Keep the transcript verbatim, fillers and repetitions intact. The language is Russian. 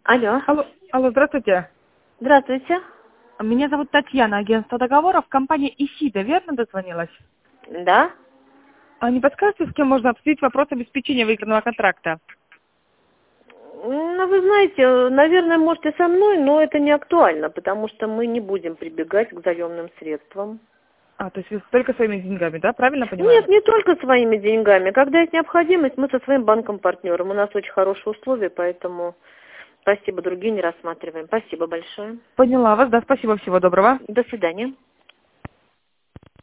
Алло. Алло, алло, здравствуйте. Здравствуйте. Меня зовут Татьяна, агентство договоров, компания Исида, верно дозвонилась? Да? А не подскажете, с кем можно обсудить вопрос обеспечения выигранного контракта? Ну, вы знаете, наверное, можете со мной, но это не актуально, потому что мы не будем прибегать к заемным средствам. А, то есть вы только своими деньгами, да? Правильно понимаю? Нет, не только своими деньгами. Когда есть необходимость, мы со своим банком-партнером. У нас очень хорошие условия, поэтому спасибо, другие не рассматриваем. Спасибо большое. Поняла вас, да, спасибо, всего доброго. До свидания.